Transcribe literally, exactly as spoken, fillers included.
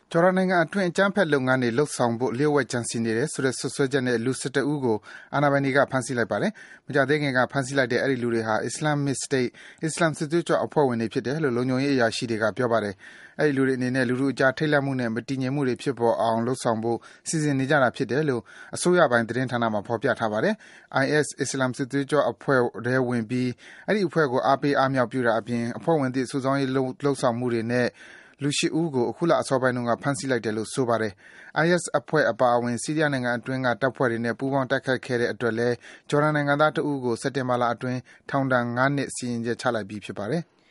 ဂျော်ဒန်နိုင်ငံအတွင်းအကြမ်းဖက်လုပ်ငန်းတွေလုပ်ဆောင်ဖို့လျှို့ဝှက်ကြံစည်နေတယ်ဆိုတဲ့စွပ်စွဲချက်နဲ့လူ ၁၁ ဦးကိုအာဏာပိုင်တွေကဖမ်းဆီးလိုက်ပါတယ်။မကြာသေးခင်ကဖမ်းဆီးလိုက်တဲ့အဲဒီလူတွေဟာ Islamic State အစ္စလာမ်စစ်သွေးကြွအဖွဲ့ဝင်တွေဖြစ်တယ်လို့လုံခြုံရေးအရာရှိတွေကပြောပါတယ်။အဲဒီလူတွေအနေနဲ့လူထုအကြားထိတ်လန့်မှုနဲ့မတည်ငြိမ်မှုတွေဖြစ်ပေါ်အောင်လုပ်ဆောင်ဖို့စီစဉ်နေကြတာဖြစ်တယ်လို့အစိုးရပိုင်းသတင်းဌာနမှာဖော်ပြထားပါတယ်။ I S အစ္စလာမ်စစ်သွေးကြွအဖွဲ့ထဲဝင်ပြီးအဲဒီအဖွဲ့ကိုအားပေးအားမြှောက်ပြုတာအပြင်အဖွဲ့ဝင်သစ်စုဆောင်းရေးလုပ်ဆောင်မှုတွေနဲ့လူ ၈ ဦးကိုအခုလအစောပိုင်းတုန်းကဖမ်းဆီးလိုက်တယ်လို့ဆိုပါတယ်။ I S အဖွဲ့အပါအဝင်ဆီးရီးယားနိုင်ငံအတွင်းကတပ်ဖွဲ့တွေနဲ့ပူးပေါင်းတိုက်ခိုက်ခဲ့တဲ့အတွက်လည်းဂျော်ဒန်နိုင်ငံသားတဦးကိုစက်တင်ဘာလအတွင်းထောင်ဒဏ် ၅ နှစ်စီရင်ချက်ချလိုက်ပြီးဖြစ်ပါတယ်။